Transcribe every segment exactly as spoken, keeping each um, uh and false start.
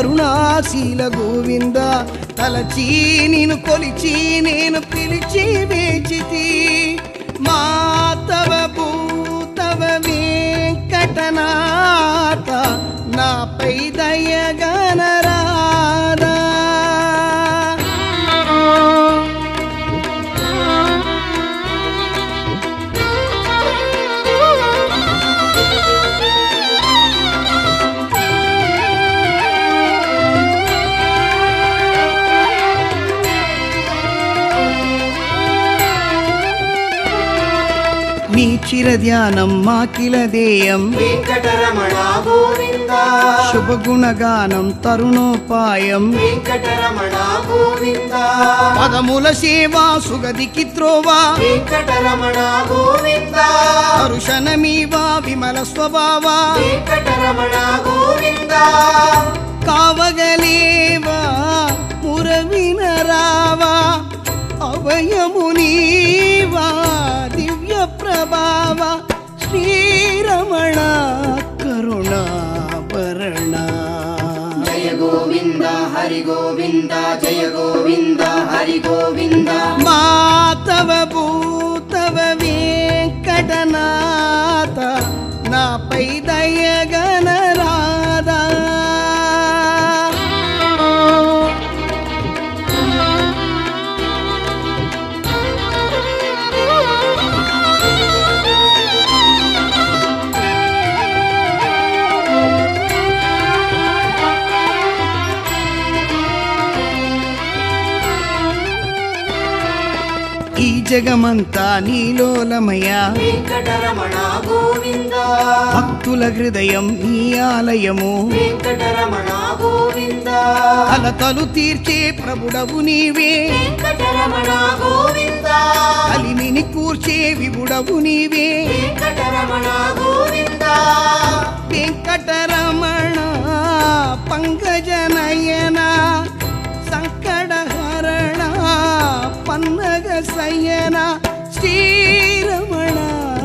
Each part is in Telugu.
కరుణాశీల గోవింద తలచి నిన్ను కొలిచి నేను పిలిచి వేచితి మాతవ భూతవ వెంకటనాథ నాపై దయగనరాదా నీ చిరధ్యానం మాకిలదేయం వెంకటరమణ గోవింద శుభగుణగానం తరుణోపాయం వెంకటరమణ గోవింద పదముల సేవా సుగదికి త్రోవా వెంకటరమణ గోవింద హరుషణమీవా విమల స్వభావా వెంకటరమణ గోవింద కావగలేవా మురవినరావా అభయమునీవా దివ్య ప్రభావ శ్రీరమణ కరుణాభరణ జయ గోవింద హరి గోవింద జయ గోవింద హరి గోవింద మాతవ భూతవ వెంకటనాథ నాపై దయగనరాదా ఈ జగమంతా నీలోలమయ వెంకటరమణ గోవింద భక్తుల హృదయం నీ ఆలయము వెంకటరమణ గోవింద కలతలు తీర్చే ప్రభుడవు నీవే వెంకటరమణ గోవింద కలిమిని కూర్చే విభుడవు నీవే వెంకటరమణ గోవింద వెంకటరమణ పంకజనయన సంకటహరణ పన్నగ సయన శ్రీరమణ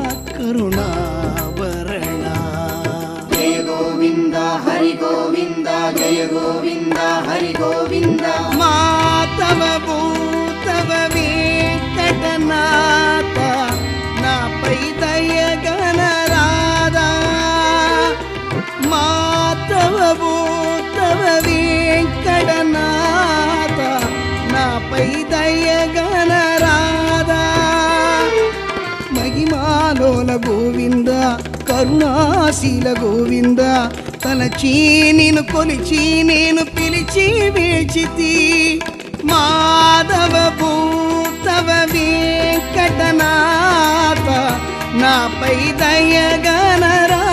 కరుణాభరణ జయ గోవింద హరి గోవింద జయ గోవింద హరి గోవింద మాతవ భూతవ వెంకటనాథ నాపై దయగనరాదా మాతవ భూతవ వెంకటనాథ నాపై దయగనరాదా మహిమాలోల గోవింద కరుణాశీల గోవింద తలచి నిన్ను కొలిచి నేను పిలిచి వేచితి మాధవ భూతవ వెంకటనాథ నాపై దయగనరా